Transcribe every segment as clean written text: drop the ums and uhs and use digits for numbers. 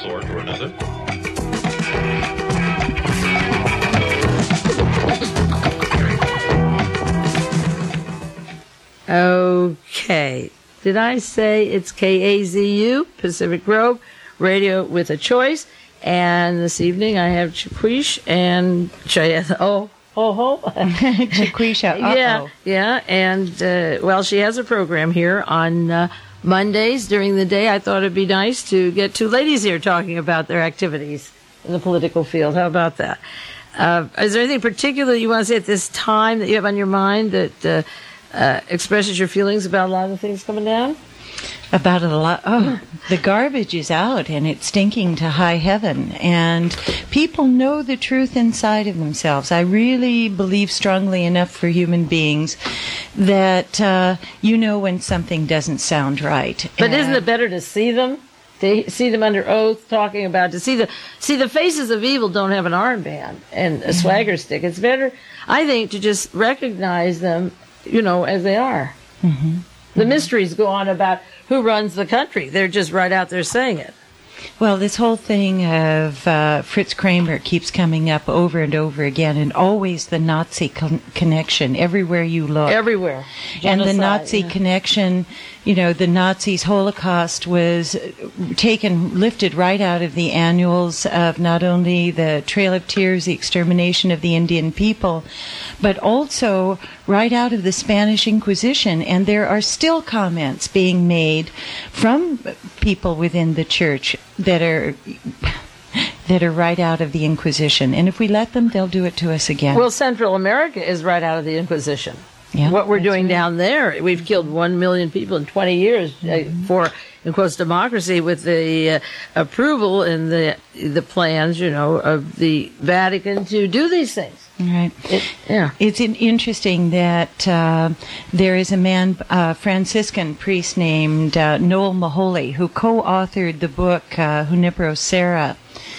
sort or another. Okay. Did I say it's KAZU, Pacific Grove, Radio with a Choice? And this evening I have Chiquish and Cheyenne. Chiquisha. Yeah. And, well, she has a program here on Mondays during the day. I thought it'd be nice to get two ladies here talking about their activities in the political field. How about that? Is there anything particular you want to say at this time that you have on your mind that expresses your feelings about a lot of the things coming down? About a lot. Oh, the garbage is out and it's stinking to high heaven. And people know the truth inside of themselves. I really believe strongly enough for human beings that you know when something doesn't sound right. But isn't it better to see them? To see them under oath talking about, to see the faces of evil don't have an armband and a swagger stick. It's better, I think, to just recognize them, as they are. Mm-hmm. The mysteries go on about who runs the country. They're just right out there saying it. Well, this whole thing of Fritz Kramer keeps coming up over and over again, and always the Nazi connection everywhere you look. Everywhere. Genocide, and the Nazi connection, the Nazis' Holocaust was lifted right out of the annuals of not only the Trail of Tears, the extermination of the Indian people, but also right out of the Spanish Inquisition. And there are still comments being made from people within the church that are right out of the Inquisition. And if we let them, they'll do it to us again. Well, Central America is right out of the Inquisition. Yeah, what we're doing right. down there, we've killed 1 million people in 20 years for, in quotes, democracy, with the approval and the plans, of the Vatican to do these things. Right. It's interesting that there is a man, Franciscan priest named Noel Maholi, who co-authored the book Junipero Serra.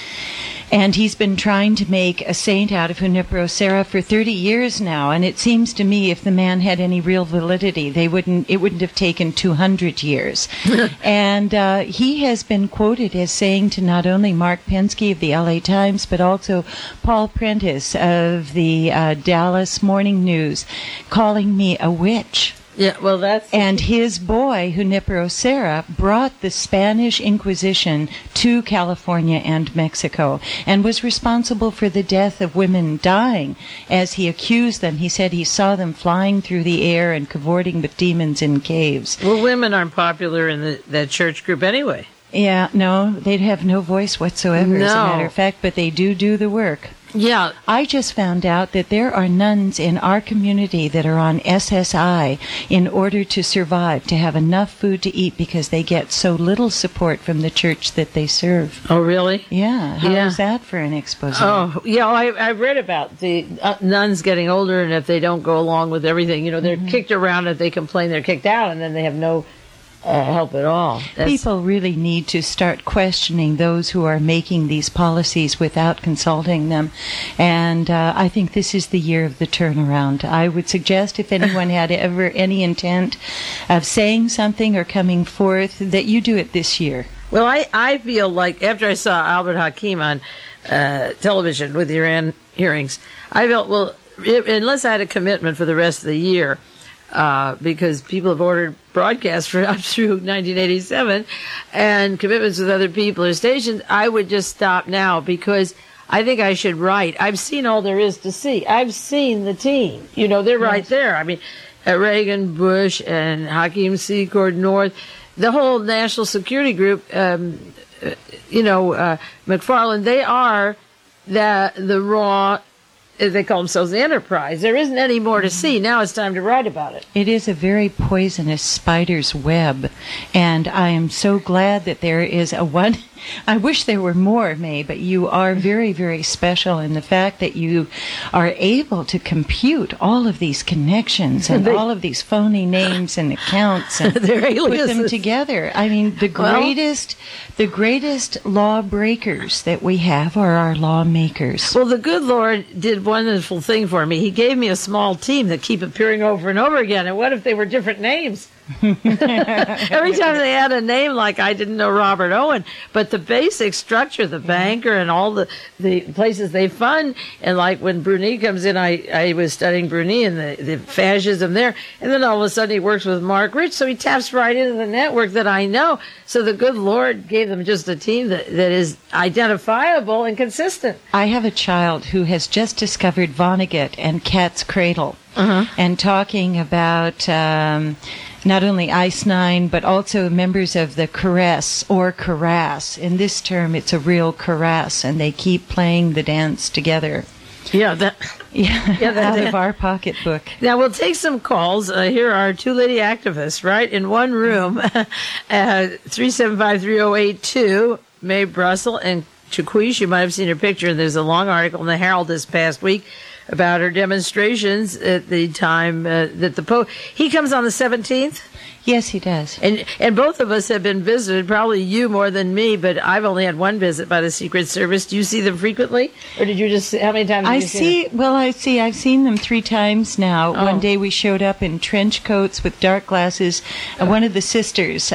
And he's been trying to make a saint out of Junipero Serra for 30 years now. And it seems to me if the man had any real validity, it wouldn't have taken 200 years. And he has been quoted as saying to not only Mark Pensky of the LA Times, but also Paul Prentice of the Dallas Morning News, calling me a witch. Yeah, well, and his boy, Junipero Serra, brought the Spanish Inquisition to California and Mexico and was responsible for the death of women dying. As he accused them, he said he saw them flying through the air and cavorting with demons in caves. Well, women aren't popular in that church group anyway. Yeah, no, they'd have no voice whatsoever, as a matter of fact, but they do the work. Yeah. I just found out that there are nuns in our community that are on SSI in order to survive, to have enough food to eat because they get so little support from the church that they serve. Oh, really? Yeah. How is that for an expose? Oh, yeah, I've read about the nuns getting older, and if they don't go along with everything, they're kicked around. If they complain, they're kicked out, and then they have no help at all. People really need to start questioning those who are making these policies without consulting them. And I think this is the year of the turnaround. I would suggest if anyone had ever any intent of saying something or coming forth, that you do it this year. Well, I feel like after I saw Albert Hakim on television with the Iran hearings, I felt, well, unless I had a commitment for the rest of the year, because people have ordered broadcasts for up through 1987 and commitments with other people or stations, I would just stop now because I think I should write. I've seen all there is to see. I've seen the team. They're right there. I mean, Reagan, Bush, and Hakeem Secord North, the whole national security group, McFarland, they are the raw, they call themselves the Enterprise. There isn't any more to see. Now it's time to write about it. It is a very poisonous spider's web, and I am so glad that there is a one. I wish there were more, May, but you are very, very special in the fact that you are able to compute all of these connections and all of these phony names and accounts and put them together. I mean, the greatest lawbreakers that we have are our lawmakers. Well, the good Lord did a wonderful thing for me. He gave me a small team that keep appearing over and over again. And what if they were different names? Every time they add a name, like I didn't know Robert Owen, but the basic structure, the banker and all the places they fund, and like when Bruni comes in, I was studying Bruni and the fascism there, and then all of a sudden he works with Mark Rich, so he taps right into the network that I know. So the good Lord gave them just a team that is identifiable and consistent. I have a child who has just discovered Vonnegut and Cat's Cradle, and talking about not only Ice Nine, but also members of the Caress or Caress. In this term, it's a real caress, and they keep playing the dance together. Yeah, out of our pocketbook. Now, we'll take some calls. Here are two lady activists, right, in one room, 375-3082, Mae Brussel and Chiquiche. You might have seen her picture. There's a long article in the Herald this past week about her demonstrations at the time that the Pope... He comes on the 17th? Yes, he does. And both of us have been visited, probably you more than me, but I've only had one visit by the Secret Service. Do you see them frequently? Or did you just... How many times have you seen them? Well, I've seen them 3 times now. Oh. One day we showed up in trench coats with dark glasses. One of the sisters...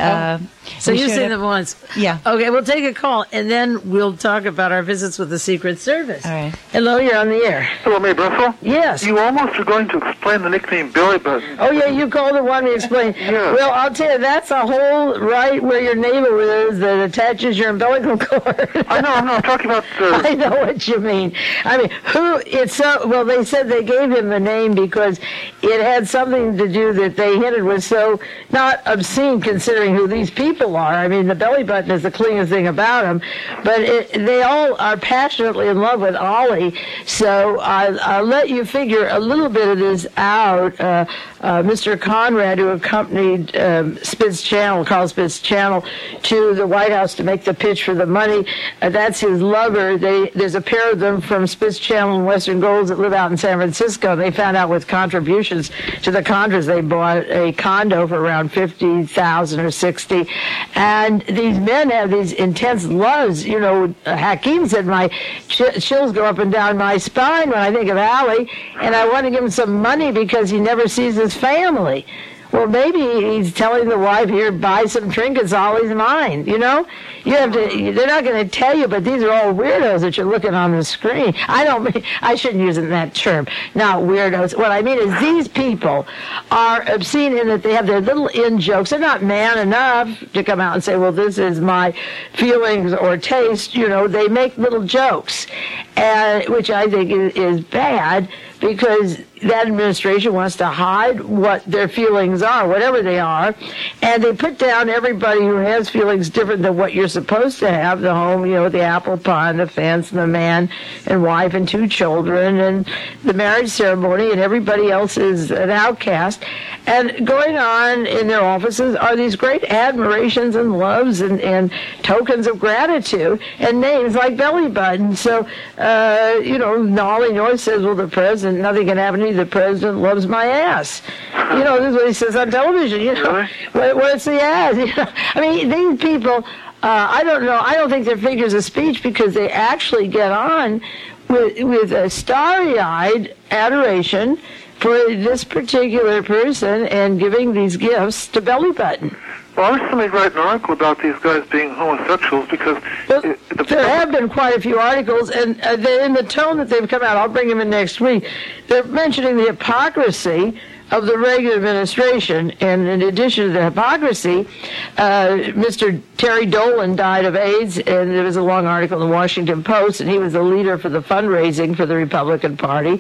So you've seen them once? Yeah. Okay, we'll take a call, and then we'll talk about our visits with the Secret Service. All right. Hello, you're on the air. Hello, Mae Brussel? Yes. You almost were going to explain the nickname Billy Button. Oh, yeah, you called and wanted me to explain. Yeah. Well, I'll tell you, that's a hole right where your navel is that attaches your umbilical cord. I know, I'm talking about... I know what you mean. I mean, well, they said they gave him the name because it had something to do that they hinted was so not obscene considering who these people are. I mean, the belly button is the cleanest thing about them, but they all are passionately in love with Ollie, so I'll let you figure a little bit of this out. Mr. Conrad, who accompanied Carl Spitz Channel, to the White House to make the pitch for the money, that's his lover. There's a pair of them from Spitz Channel and Western Golds that live out in San Francisco. They found out with contributions to the Contras they bought a condo for around $50,000 or $60,000. And these men have these intense loves. You know, Hakeem said my chills go up and down my spine when I think of Allie, and I want to give him some money because he never sees his family. Well, maybe he's telling the wife, here, buy some trinkets, Ollie's mine, you know? They're not going to tell you, but these are all weirdos that you're looking on the screen. I shouldn't use that term, not weirdos. What I mean is these people are obscene in that they have their little in-jokes. They're not man enough to come out and say, well, this is my feelings or taste. You know, they make little jokes, which I think is bad, because that administration wants to hide what their feelings are, whatever they are, and they put down everybody who has feelings different than what you're supposed to have, the home, you know, the apple pie and the fence and the man and wife and 2 children and the marriage ceremony, and everybody else is an outcast. And going on in their offices are these great admirations and loves and tokens of gratitude and names like Belly Button. So, Ollie North says, well, the president, nothing can happen to me, the president loves my ass. You know, this is what he says on television, you know. Really? What's the ass? You know? I mean, these people, I don't know, I don't think they're figures of speech because they actually get on with a starry-eyed adoration for this particular person and giving these gifts to Belly Button. Well, I wish somebody write an article about these guys being homosexuals because... Well, there have been quite a few articles, and they're in the tone that they've come out. I'll bring them in next week. They're mentioning the hypocrisy of the Reagan administration, and in addition to the hypocrisy, Mr. Terry Dolan died of AIDS, and there was a long article in the Washington Post, and he was the leader for the fundraising for the Republican Party.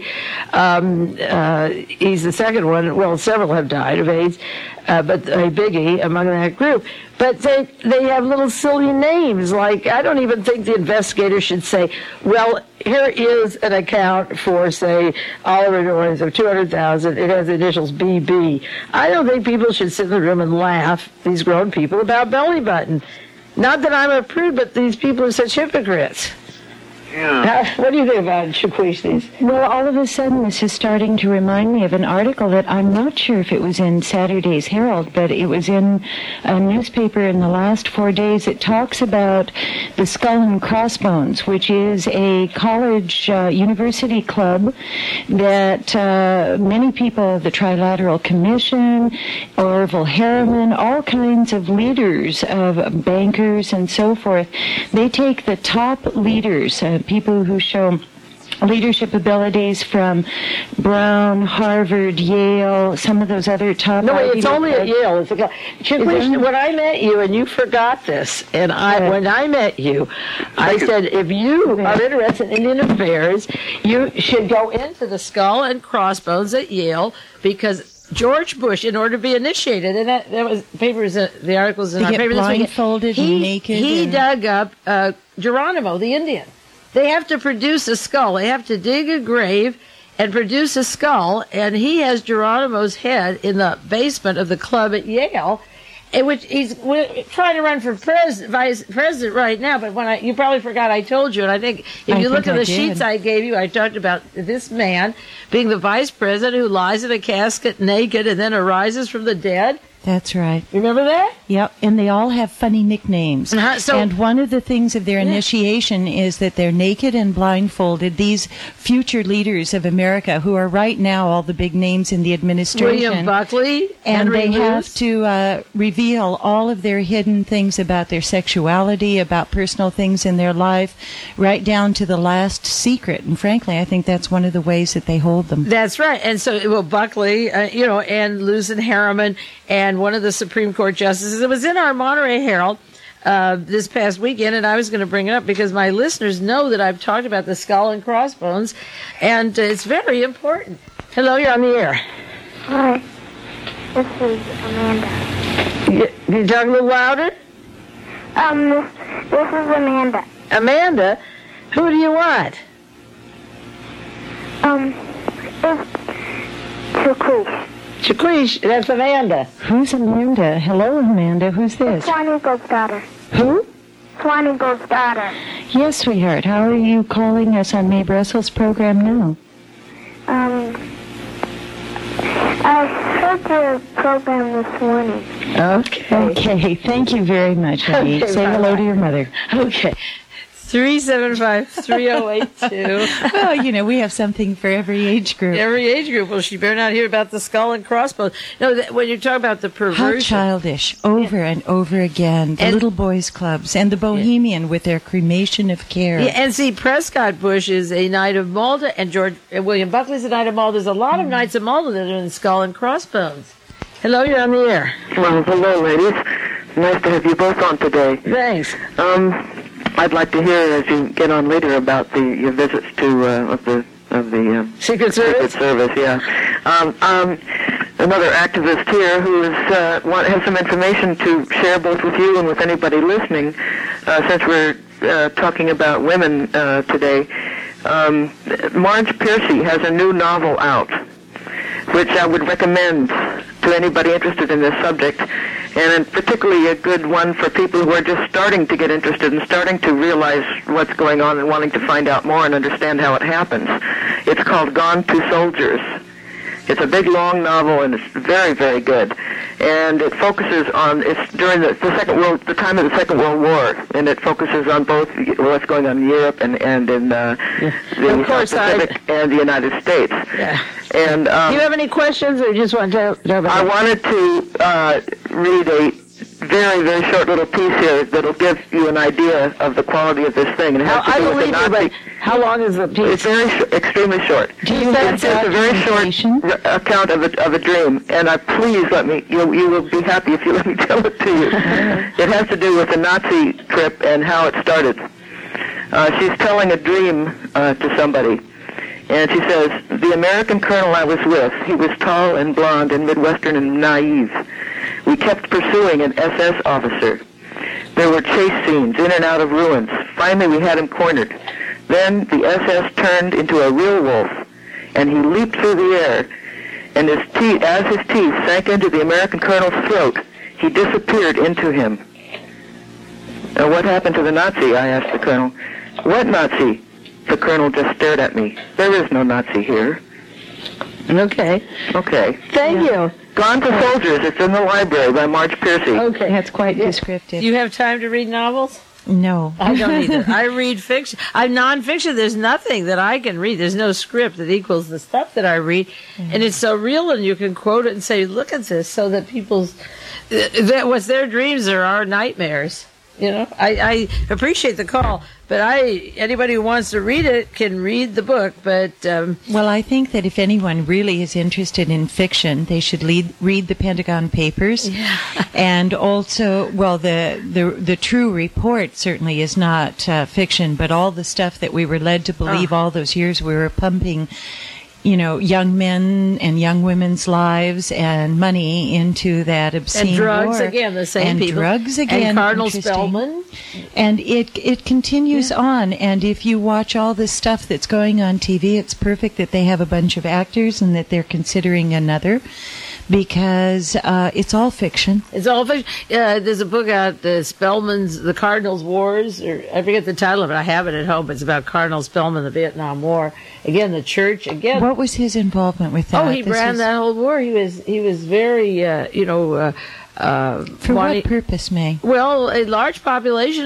He's the second one. Well, several have died of AIDS, but a biggie among that group. But they have little silly names, like, I don't even think the investigator should say, well, here is an account for, say, Oliver North of $200,000. It has the initials BB. I don't think people should sit in the room and laugh, these grown people, about Belly Button. Not that I'm a prude, but these people are such hypocrites. Yeah. What do you think about Shaquishnis? Well, all of a sudden, this is starting to remind me of an article that I'm not sure if it was in Saturday's Herald, but it was in a newspaper in the last 4 days. It talks about the Skull and Crossbones, which is a college university club that many people, the Trilateral Commission, Orville Harriman, all kinds of leaders of bankers and so forth, they take the top leaders, people who show leadership abilities from Brown, Harvard, Yale, some of those other top... No, it's only at Yale. When I met you, and you forgot this, and when I met you, I said, if you are interested in Indian affairs, you should go into the Skull and Crossbones at Yale, because George Bush, in order to be initiated, and that was papers, the articles in our paper this weekend, blindfolded and naked. He dug up Geronimo, the Indian. They have to produce a skull. They have to dig a grave and produce a skull, and he has Geronimo's head in the basement of the club at Yale, in which he's trying to run for vice president right now. But you probably forgot I told you, and I think if you look at the sheets I gave you, I talked about this man being the vice president who lies in a casket naked and then arises from the dead. That's right. Remember that? Yep, and they all have funny nicknames. And one of the things of their initiation is that they're naked and blindfolded, these future leaders of America who are right now all the big names in the administration. William Buckley. And they have to reveal all of their hidden things about their sexuality, about personal things in their life, right down to the last secret. And frankly, I think that's one of the ways that they hold them. That's right. And so, Buckley, and Luzin Harriman, and one of the Supreme Court justices. It was in our Monterey Herald this past weekend, and I was going to bring it up because my listeners know that I've talked about the Skull and Crossbones, and it's very important. Hello, you're on the air. Hi, this is Amanda. Can you talk a little louder? This is Amanda. Amanda? Who do you want? It's Shaquish. Shaquish, that's Amanda. Who's Amanda? Hello, Amanda. Who's this? Swan Eagle's daughter. Who? Swan Eagle's daughter. Yes, sweetheart. How are you calling us on Mae Bressel's program now? I heard your program this morning. Okay. Thank you very much, honey. Say hello to your mother. Okay. 375-3082. Well, we have something for every age group. Every age group. Well, she better not hear about the Skull and Crossbones. No, when you talk about the perversion. How childish, over and over again. The little boys' clubs and the Bohemian with their cremation of care. Yeah, and see, Prescott Bush is a Knight of Malta, and William Buckley's a Knight of Malta. There's a lot of Knights of Malta that are in the Skull and Crossbones. Hello, you're on the air. Well, hello, ladies. Nice to have you both on today. Thanks. I'd like to hear as you get on later about your visits to of the Secret Service. Secret Service, yeah. Another activist here who has some information to share both with you and with anybody listening. Since we're talking about women today, Marge Piercy has a new novel out, which I would recommend to anybody interested in this subject, and particularly a good one for people who are just starting to get interested and starting to realize what's going on and wanting to find out more and understand how it happens. It's called Gone to Soldiers. It's a big, long novel, and it's very, very good. And it focuses on, it's during the time of the Second World War, and it focuses on both what's going on in Europe and in the South Pacific and the United States. Yeah. And do you have any questions, or you just want to talk about I wanted to read a very, very short little piece here that'll give you an idea of the quality of this thing. And I believe you, but how long is the piece? It's extremely short. It's a very short account of a dream, and please let me. You will be happy if you let me tell it to you. It has to do with the Nazi trip and how it started. She's telling a dream to somebody. And she says, the American colonel I was with, he was tall and blonde and Midwestern and naive. We kept pursuing an SS officer. There were chase scenes in and out of ruins. Finally, we had him cornered. Then the SS turned into a real wolf, and he leaped through the air. And as his teeth sank into the American colonel's throat, he disappeared into him. What happened to the Nazi? I asked the colonel. What Nazi? The colonel just stared at me. There is no Nazi here. Okay. Okay. Thank you. Gone to Soldiers. It's in the library by Marge Piercy. Okay. That's quite descriptive. Do you have time to read novels? No. I don't either. I read fiction. I'm nonfiction. There's nothing that I can read. There's no script that equals the stuff that I read. And it's so real, and you can quote it and say, look at this, so that people's, what's their dreams are our nightmares. You know, I appreciate the call, but anybody who wants to read it can read the book. But well, I think that if anyone really is interested in fiction, they should read the Pentagon Papers, and also, well, the true report certainly is not fiction, but all the stuff that we were led to believe all those years we were pumping, you know, young men and young women's lives and money into that obscene and drugs war. Again, the same and people. Drugs again, and Cardinal Spellman, and it continues on. And if you watch all this stuff that's going on TV, it's perfect that they have a bunch of actors and that they're considering another, because it's all fiction. It's all fiction. There's a book out, Spellman's The Cardinals' Wars, or I forget the title of it. I have it at home. It's about Cardinal Spellman, the Vietnam War. Again, the church. Again, what was his involvement with that? Oh, he ran that whole war. He was very, for what purpose, May? Well, a large population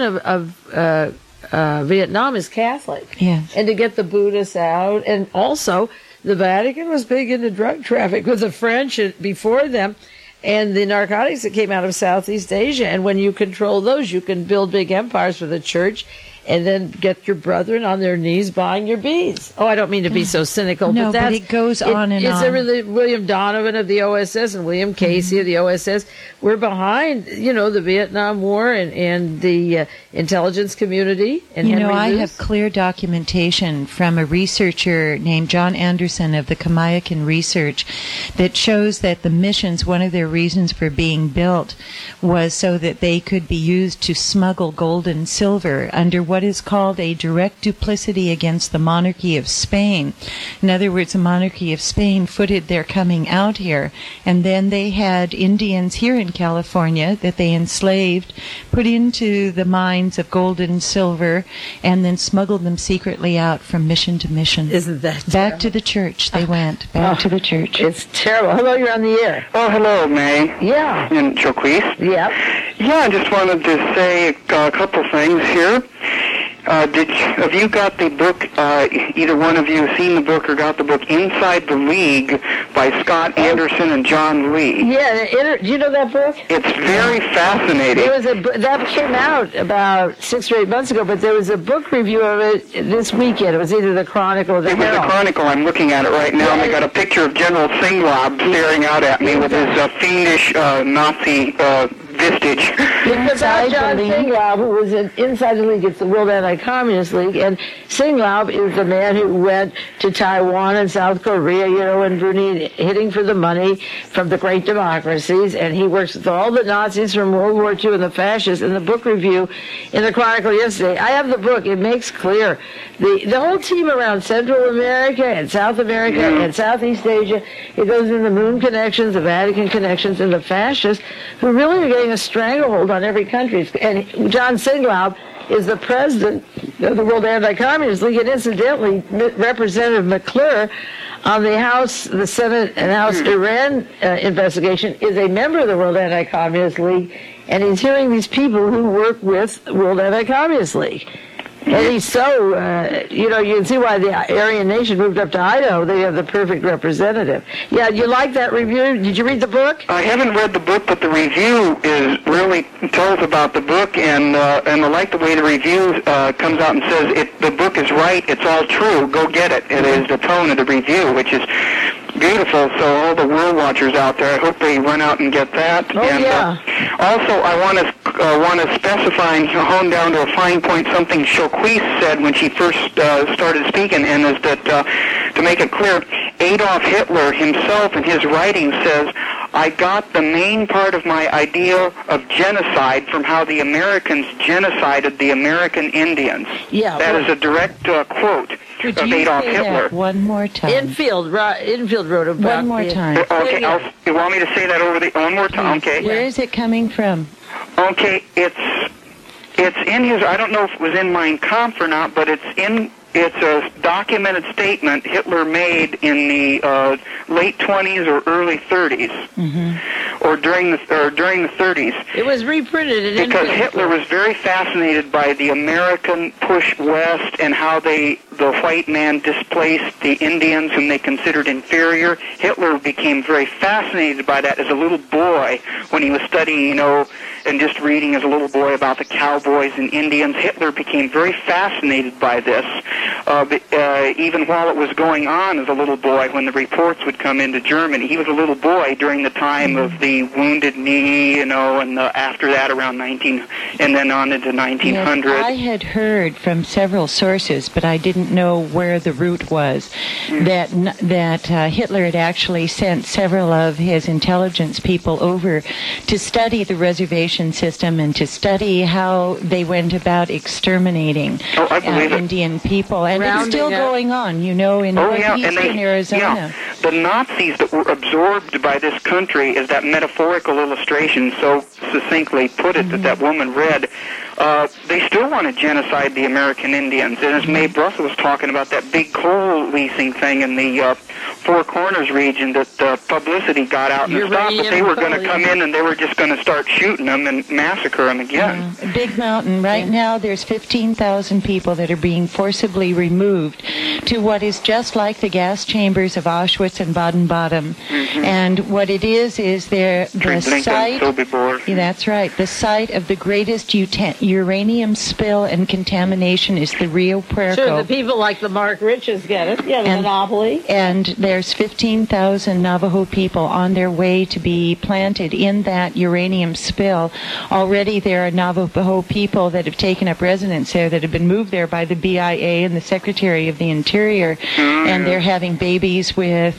of Vietnam is Catholic. Yes. And to get the Buddhists out, and also the Vatican was big into drug traffic with the French before them, and the narcotics that came out of Southeast Asia. And when you control those, you can build big empires for the church, and then get your brethren on their knees buying your beads. Oh, I don't mean to be so cynical, no, but it goes on and on. It's really William Donovan of the OSS and William Casey of the OSS. We're behind, the Vietnam War and the intelligence community. And Henry I Luce. have clear documentation from a researcher named John Anderson of the Kamayakan Research that shows that the missions, one of their reasons for being built was so that they could be used to smuggle gold and silver under what is called a direct duplicity against the monarchy of Spain. In other words, the monarchy of Spain footed their coming out here, and then they had Indians here in California that they enslaved, put into the mines of gold and silver, and then smuggled them secretly out from mission to mission. Isn't that back terrible? to the church they went. Back to the church. It's terrible. Hello, you're on the air. Oh, hello, May. Yeah. And Joquise. Yeah. Yeah, I just wanted to say a couple things here. Have you got the book, either one of you seen the book or got the book Inside the League by Scott Anderson and John Lee? Yeah, do you know that book? It's very fascinating. That came out about 6 or 8 months ago, but there was a book review of it this weekend. It was either the Chronicle or the Herald. It was the Chronicle. I'm looking at it right now, and they got a picture of General Singlab staring out at me with his fiendish Nazi vestige. It's about John Singlab, who was inside the League. It's the World Anti-Communist League, and Singlab is the man who went to Taiwan and South Korea, and Brunei, hitting for the money from the great democracies, and he works with all the Nazis from World War II and the fascists. In the book review in the Chronicle yesterday, I have the book. It makes clear the whole team around Central America and South America and Southeast Asia. It goes in the Moon connections, the Vatican connections, and the fascists, who really are getting a stranglehold on every country. And John Singlab is the president of the World Anti-Communist League, and incidentally, Representative McClure on the House, the Senate and House Iran investigation is a member of the World Anti-Communist League, and he's hearing these people who work with the World Anti-Communist League. And he's so, you can see why the Aryan nation moved up to Idaho. They have the perfect representative. Yeah, you like that review? Did you read the book? I haven't read the book, but the review really tells about the book, and I like the way the review comes out and says the book is right, it's all true, go get it. It is the tone of the review, which is beautiful. So all the world watchers out there, I hope they run out and get that. Oh, and, yeah. Also, I want to specify and hone down to a fine point something Joquise said when she first started speaking, and is that, to make it clear, Adolf Hitler himself in his writing says, I got the main part of my idea of genocide from how the Americans genocided the American Indians. Yeah. That is a direct quote Would of you Adolf say Hitler. that one more time? Enfield wrote about One more time. Okay, you want me to say that one more time? Okay. Where is it coming from? Okay, it's in his, I don't know if it was in Mein Kampf or not, but it's in It's a documented statement Hitler made in the late 20s or early 30s, or during the 30s. It was reprinted in because Hitler was very fascinated by the American push west and how the white man displaced the Indians whom they considered inferior. Hitler became very fascinated by that as a little boy when he was studying, and just reading as a little boy about the cowboys and Indians. Hitler became very fascinated by this, even while it was going on as a little boy when the reports would come into Germany. He was a little boy during the time of the Wounded Knee, and after that around and then on into 1900. Yes, I had heard from several sources, but I didn't know where the root was, that Hitler had actually sent several of his intelligence people over to study the reservation system and to study how they went about exterminating Indian people. And it's still going on, in northeastern Arizona. Yeah. The Nazis that were absorbed by this country, is that metaphorical illustration so succinctly put it that woman read. They still want to genocide the American Indians. And as Mae Brussel was talking about that big coal leasing thing in the Four Corners region, that publicity got out and stopped, but they were going to come in and they were just going to start shooting them and massacre them again. Big Mountain. Right now there's 15,000 people that are being forcibly removed to what is just like the gas chambers of Auschwitz and Baden-Baden. And what it is the site... That's right. The site of the greatest uranium spill and contamination is the Rio Puerco. Sure, the people like the Mark Riches get it. Yeah, the monopoly. And there's 15,000 Navajo people on their way to be planted in that uranium spill. Already there are Navajo people that have taken up residence there that have been moved there by the BIA and the Secretary of the Interior, and they're having babies with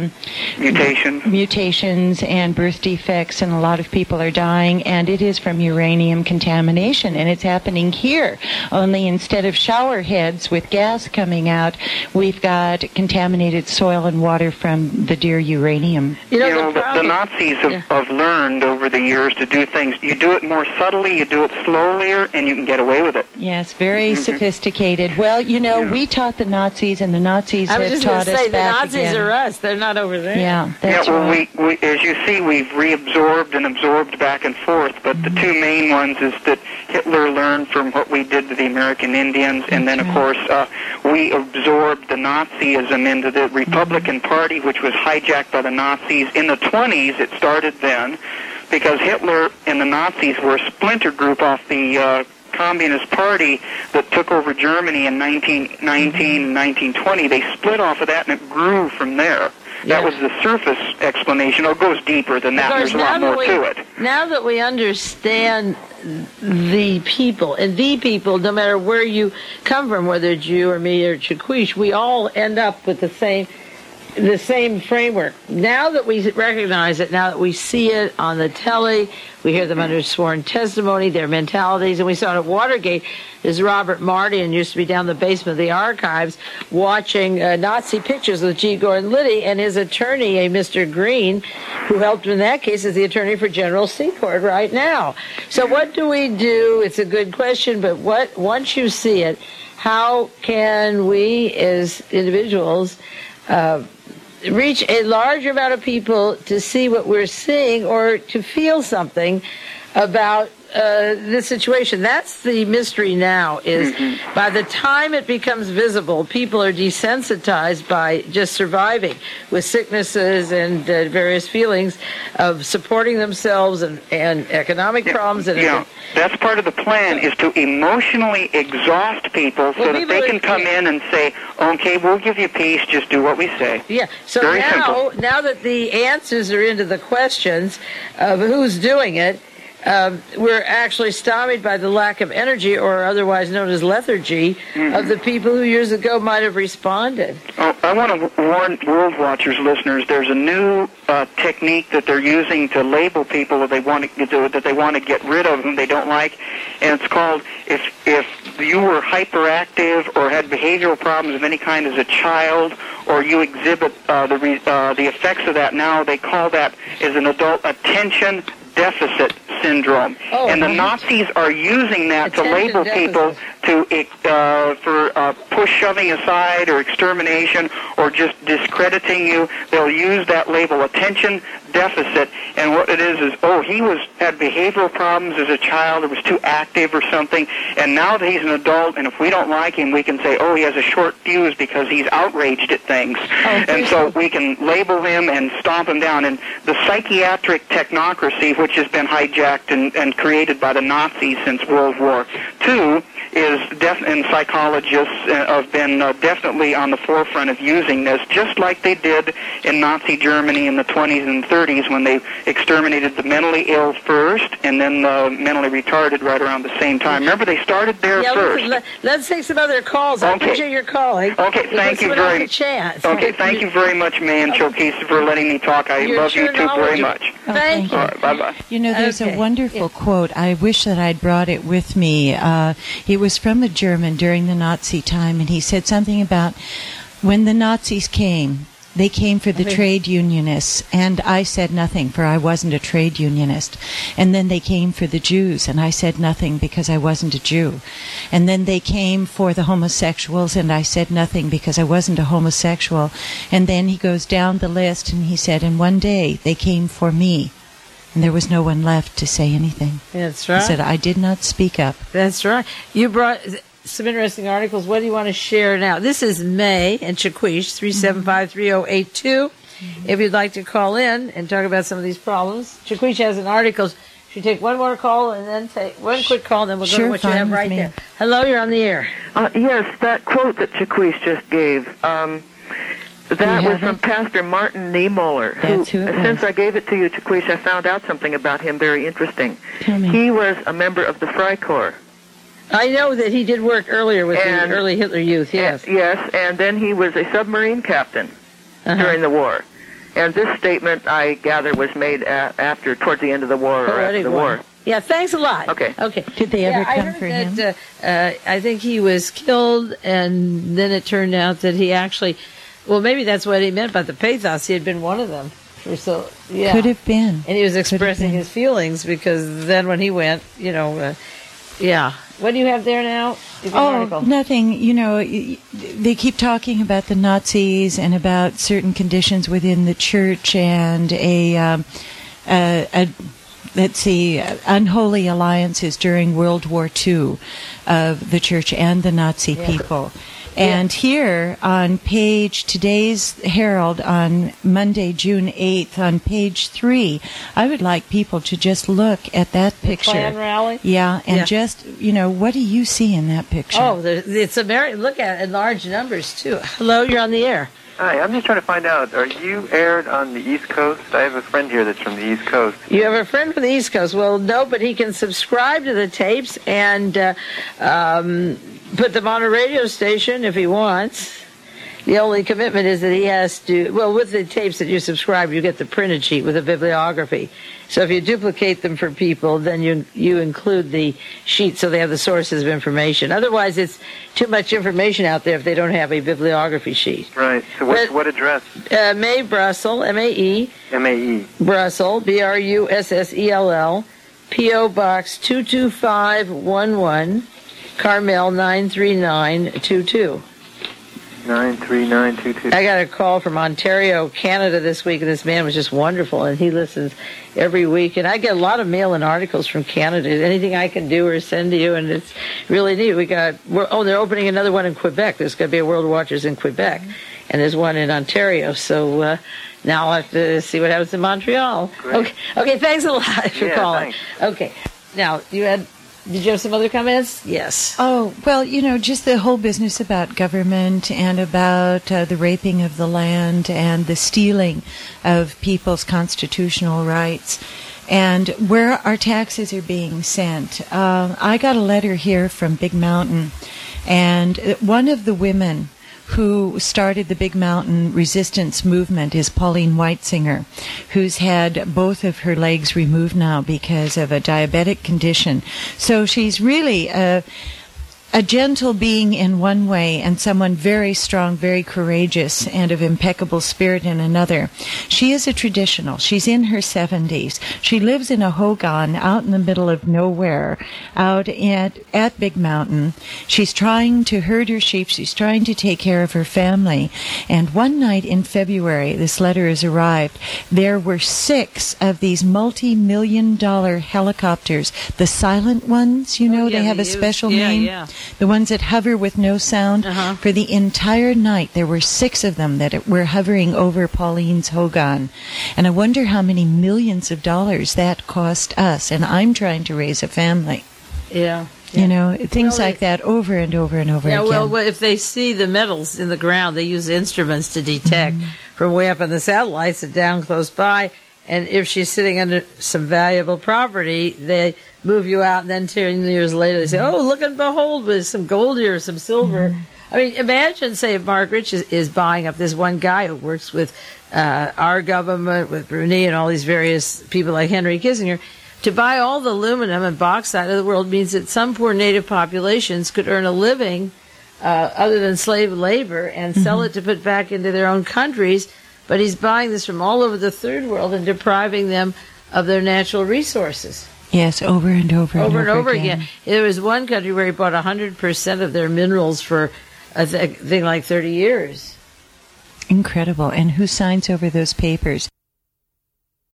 mutations and birth defects, and a lot of people are dying, and it is from uranium contamination, and it's happening here. Only instead of shower heads with gas coming out, we've got contaminated soil and water from the dear uranium. The Nazis have learned over the years to do things. You do it more subtly, you do it slowlier, and you can get away with it. Yes, very sophisticated. Well, we taught the Nazis, and the Nazis have taught us back again. The Nazis are us. They're not over there. Yeah, that's right. We, as you see, we've reabsorbed and absorbed back and forth, but the two main ones is that Hitler learned from what we did to the American Indians, and then, of course, we absorbed the Nazism into the Republican Party, which was hijacked by the Nazis. In the 20s, it started then, because Hitler and the Nazis were a splinter group off the Communist Party that took over Germany in 1919 and 1920. They split off of that, and it grew from there. That was the surface explanation. It goes deeper than that. There's a lot more to it. Now that we understand the people, no matter where you come from, whether it's you or me or Chiquish, we all end up with the same framework. Now that we recognize it, now that we see it on the telly, we hear them under sworn testimony, their mentalities, and we saw it at Watergate. There's Robert Martin, used to be down the basement of the archives, watching Nazi pictures with G. Gordon Liddy, and his attorney, a Mr. Green, who helped him in that case, is the attorney for General Secord right now. So what do we do? It's a good question, but once you see it, how can we as individuals reach a larger amount of people to see what we're seeing or to feel something about the situation? That's the mystery now, is by the time it becomes visible, people are desensitized by just surviving with sicknesses and various feelings of supporting themselves and economic problems. That's part of the plan, is to emotionally exhaust people so that they can come in and say, okay, we'll give you peace, just do what we say. Yeah, so now that the answers are into the questions of who's doing it, we're actually stymied by the lack of energy, or otherwise known as lethargy, of the people who years ago might have responded. I want to warn World Watchers listeners, there's a new technique that they're using to label people that they want to get rid of whom they don't like, and it's called, if you were hyperactive or had behavioral problems of any kind as a child, or you exhibit the effects of that now, they call that, as an adult, attention deficit syndrome. And the Nazis are using that to label people for push shoving aside or extermination or just discrediting you. They'll use that label attention deficit, and what it is he had behavioral problems as a child or was too active or something, and now that he's an adult, and if we don't like him, we can say, he has a short fuse because he's outraged at things. And so we can label him and stomp him down. And the psychiatric technocracy, which has been hijacked and created by the Nazis since World War II, and psychologists have been definitely on the forefront of using this, just like they did in Nazi Germany in the 20s and 30s when they exterminated the mentally ill first and then the mentally retarded right around the same time. Remember, they started there first. Let's take some other calls. I appreciate your calling. Okay, thank you very much. Okay, thank you very much, May and Chokis, for letting me talk. I love you two very much. Thank you. All right, bye-bye. There's a wonderful quote. I wish that I'd brought it with me. It was from a German during the Nazi time, and he said something about when the Nazis came, they came for the trade unionists, and I said nothing, for I wasn't a trade unionist. And then they came for the Jews, and I said nothing because I wasn't a Jew. And then they came for the homosexuals, and I said nothing because I wasn't a homosexual. And then he goes down the list, and he said, and one day they came for me. And there was no one left to say anything. That's right. He said, I did not speak up. That's right. You brought some interesting articles. What do you want to share now? This is May and Shaquish, 375-3082. If you'd like to call in and talk about some of these problems. Shaquish has an article. Should we take one more call and then take one quick call, and then we'll go to what you have right there. Hello, you're on the air. Yes, that quote that Shaquish just gave, that was from Pastor Martin Niemöller, who, since I gave it to you, Shaquish, I found out something about him very interesting. Tell me. He was a member of the Freikorps. I know that he did work earlier with the early Hitler Youth, yes. Yes, and then he was a submarine captain during the war. And this statement, I gather, was made towards the end of the war or after the war. Yeah, thanks a lot. Okay. Did they ever come for him? I think he was killed, and then it turned out that he actually... Well, maybe that's what he meant by the pathos. He had been one of them. Could have been. And he was expressing his feelings because then when he went, What do you have there now? Nothing. They keep talking about the Nazis and about certain conditions within the church and unholy alliances during World War II of the church and the Nazi people. And here on today's Herald on Monday, June 8th, on page 3, I would like people to just look at that picture. The Klan rally? Yeah, and just, what do you see in that picture? Oh, it's look at it in large numbers, too. Hello, you're on the air. Hi, I'm just trying to find out, are you aired on the East Coast? I have a friend here that's from the East Coast. You have a friend from the East Coast. Well, no, but he can subscribe to the tapes and put them on a radio station if he wants. The only commitment is that he has to, with the tapes that you subscribe, you get the printed sheet with a bibliography. So if you duplicate them for people, then you include the sheet so they have the sources of information. Otherwise, it's too much information out there if they don't have a bibliography sheet. Right. So what address? May Brussels, M-A-E. M-A-E. Brussels, B-R-U-S-S-E-L-L, P.O. Box 22511, Carmel 93922. 93922. I got a call from Ontario, Canada this week, and this man was just wonderful, and he listens every week. And I get a lot of mail and articles from Canada. Anything I can do or send to you, and it's really neat. They're opening another one in Quebec. There's going to be a World Watchers in Quebec, and there's one in Ontario. So now I'll have to see what happens in Montreal. Great. Okay, thanks a lot for calling. Thanks. Okay, now did you have some other comments? Yes. Oh, well, just the whole business about government and about the raping of the land and the stealing of people's constitutional rights and where our taxes are being sent. I got a letter here from Big Mountain, and one of the women who started the Big Mountain resistance movement is Pauline Weitzinger, who's had both of her legs removed now because of a diabetic condition. So she's really a gentle being in one way and someone very strong, very courageous, and of impeccable spirit in another. She is a traditional. She's in her 70s. She lives in a hogan out in the middle of nowhere, out at Big Mountain. She's trying to herd her sheep. She's trying to take care of her family. And one night in February, this letter has arrived, there were 6 of these multi-million-dollar helicopters, the silent ones, you know, they have a special name. Yeah. The ones that hover with no sound. For the entire night, there were 6 of them that were hovering over Pauline's hogan. And I wonder how many millions of dollars that cost us. And I'm trying to raise a family. Yeah. You know, things like that over and over and over again. Yeah, well, if they see the metals in the ground, they use instruments to detect from way up in the satellites and down close by. And if she's sitting under some valuable property, they move you out, and then 10 years later they say, oh, look and behold, with some gold here, some silver. I mean, imagine, say, if Mark Rich is buying up this one guy who works with our government, with Bruni and all these various people like Henry Kissinger. To buy all the aluminum and bauxite of the world means that some poor native populations could earn a living other than slave labor and sell it to put back into their own countries. But he's buying this from all over the third world and depriving them of their natural resources. Yes, over and over and over again. There was one country where he bought 100% of their minerals for a thing like 30 years. Incredible. And who signs over those papers?